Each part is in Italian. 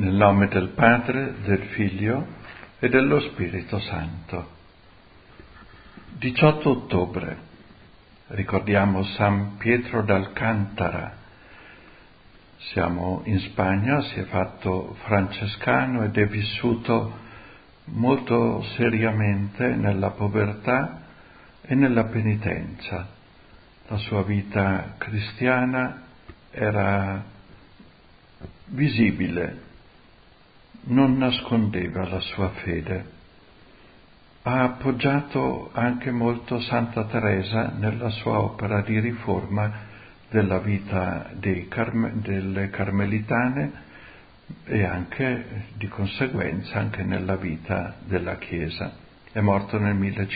Nel nome del Padre, del Figlio e dello Spirito Santo. 18 ottobre. Ricordiamo San Pietro d'Alcántara. Siamo in Spagna, si è fatto francescano ed è vissuto molto seriamente nella povertà e nella penitenza. La sua vita cristiana era visibile, non nascondeva la sua fede. Ha appoggiato anche molto Santa Teresa nella sua opera di riforma della vita delle Carmelitane e anche, di conseguenza, anche nella vita della Chiesa. È morto nel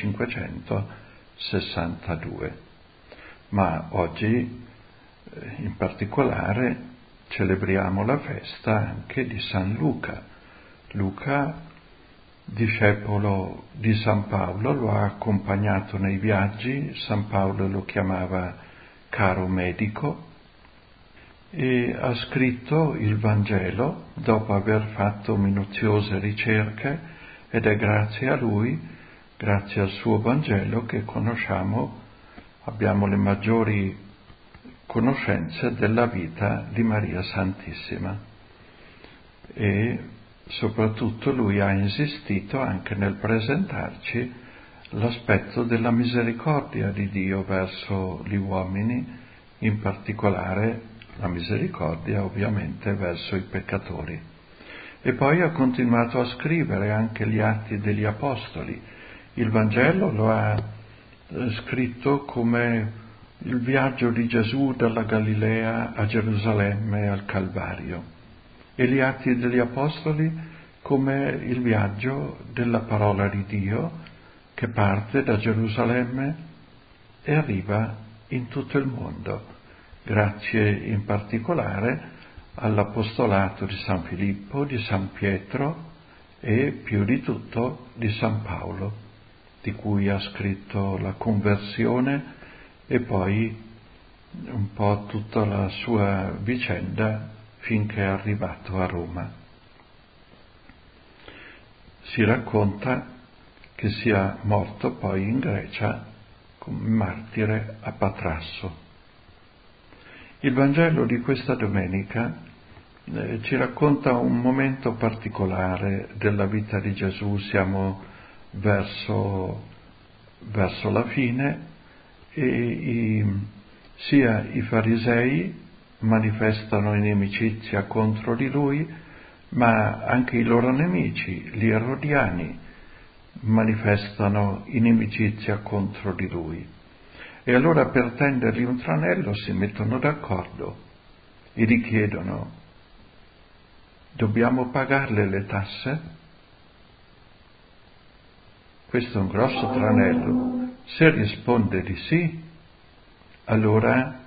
1562. Ma oggi, in particolare, celebriamo la festa anche di San Luca. Luca, discepolo di San Paolo, lo ha accompagnato nei viaggi. San Paolo lo chiamava caro medico e ha scritto il Vangelo dopo aver fatto minuziose ricerche, ed è grazie a lui, grazie al suo Vangelo, che abbiamo le maggiori conoscenze della vita di Maria Santissima. E soprattutto lui ha insistito anche nel presentarci l'aspetto della misericordia di Dio verso gli uomini, in particolare la misericordia ovviamente verso i peccatori. E poi ha continuato a scrivere anche gli Atti degli Apostoli. Il Vangelo lo ha scritto come il viaggio di Gesù dalla Galilea a Gerusalemme e al Calvario, e gli Atti degli Apostoli come il viaggio della parola di Dio che parte da Gerusalemme e arriva in tutto il mondo, grazie in particolare all'apostolato di San Filippo, di San Pietro e più di tutto di San Paolo, di cui ha scritto la conversione e poi un po' tutta la sua vicenda finché è arrivato a Roma. Si racconta che sia morto poi in Grecia come martire a Patrasso. Il Vangelo di questa domenica ci racconta un momento particolare della vita di Gesù. Siamo verso la fine e sia i farisei manifestano inimicizia contro di lui, ma anche i loro nemici, gli erodiani, manifestano inimicizia contro di lui. E allora, per tendergli un tranello, si mettono d'accordo e gli chiedono: dobbiamo pagarle le tasse? Questo è un grosso tranello. Se risponde di sì, allora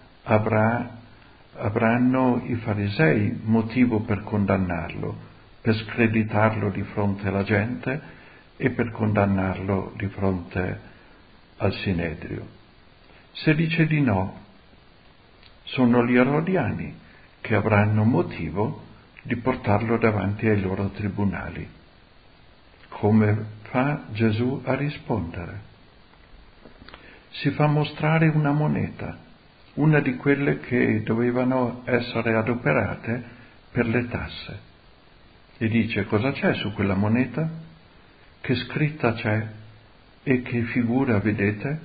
avranno i farisei motivo per condannarlo, per screditarlo di fronte alla gente e per condannarlo di fronte al Sinedrio. Se dice di no, sono gli erodiani che avranno motivo di portarlo davanti ai loro tribunali. Come fa Gesù a rispondere? Si fa mostrare una moneta, una di quelle che dovevano essere adoperate per le tasse. E dice: cosa c'è su quella moneta? Che scritta c'è? E che figura vedete?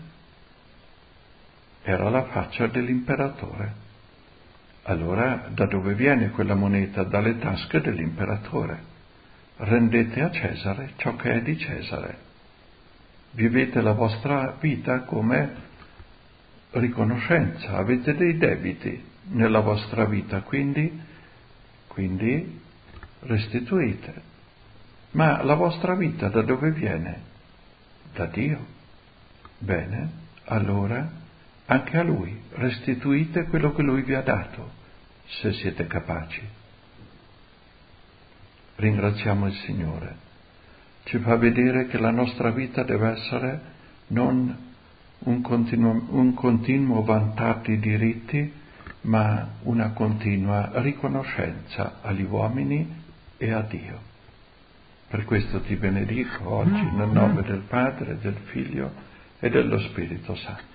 Era la faccia dell'imperatore. Allora, da dove viene quella moneta? Dalle tasche dell'imperatore. Rendete a Cesare ciò che è di Cesare. Vivete la vostra vita come riconoscenza, avete dei debiti nella vostra vita, quindi restituite. Ma la vostra vita da dove viene? Da Dio. Bene, allora anche a Lui restituite quello che Lui vi ha dato, se siete capaci. Ringraziamo il Signore. Ci fa vedere che la nostra vita deve essere non un continuo vantare di diritti, ma una continua riconoscenza agli uomini e a Dio. Per questo ti benedico oggi nel nome del Padre, del Figlio e dello Spirito Santo.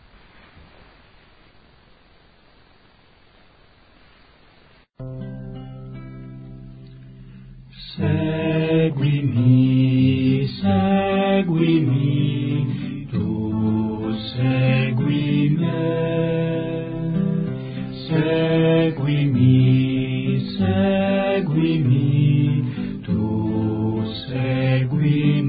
Seguimi, seguimi, tu segui me. Seguimi, seguimi, tu segui me.